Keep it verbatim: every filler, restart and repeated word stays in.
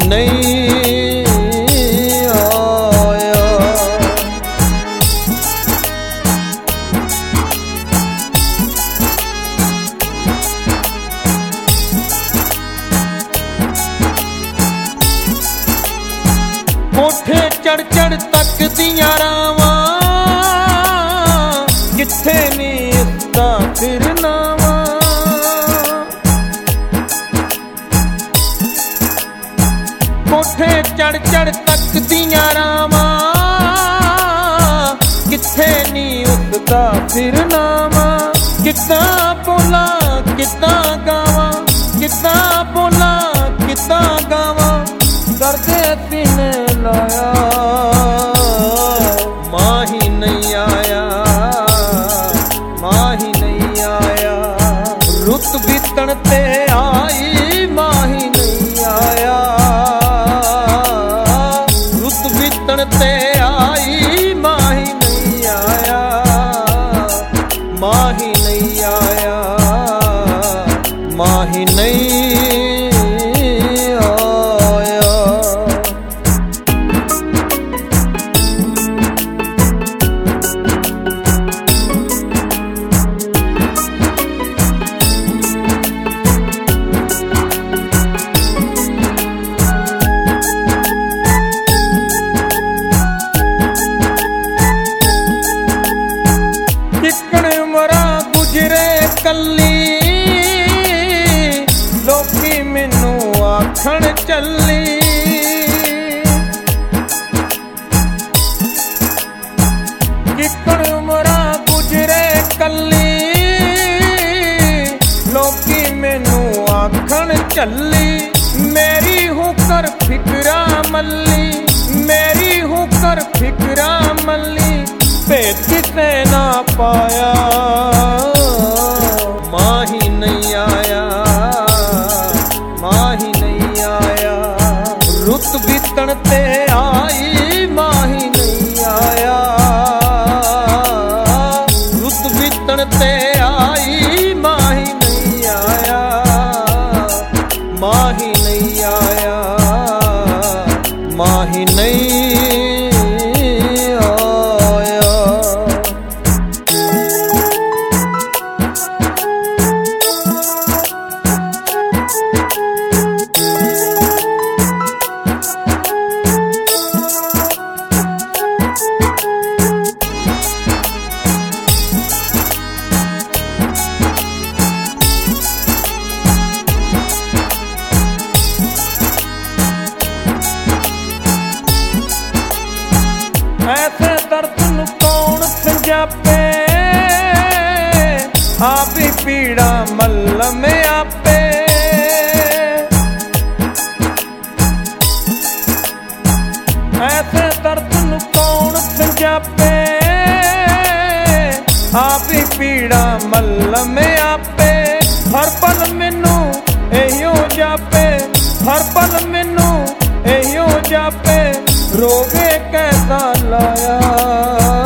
नहीं आया। कोठे चढ़ चढ़ तक दियां रावां किथे नी इसदा फिरनावा। कोठे चढ़ चढ़ तक दियां रावां किथे नी उसदा फिरनावा। किद्दां बोला किद्दां गावां, किद्दां बोला किद्दां गावां, दर्दे सीने लाया माही नहीं आया, माही नहीं आया। रुत बीतण ते आई माही नहीं आया, रुत बीतण ते आई माही नहीं आया, माही नहीं आया, माही नहीं कल्ली लोकी मैनू आखण चली। किकण उमरा गुजरे कल्ली लोकी मैनू आखण चली। मेरी हुकर फिकरा मल्ली, मेरी हुकर फिकरा मल्ली, भेद किसे ना पाया माही नहीं आया, माही नहीं आया। रुत बीतण ते आई माही नहीं आया, रुत बीतण ते आई माही नहीं आया, माही नहीं आया, माही नहीं ऐसे दर्द नू कौन संजापे, आप ही पीड़ा मल्लम आपे। ऐसे दर्द नू कौन संजापे, आप ही पीड़ा मल्लम आपे। हर पल मैनू एहियो जापे, हर पल मैनू एहियो जापे, रोगे कैसा लाया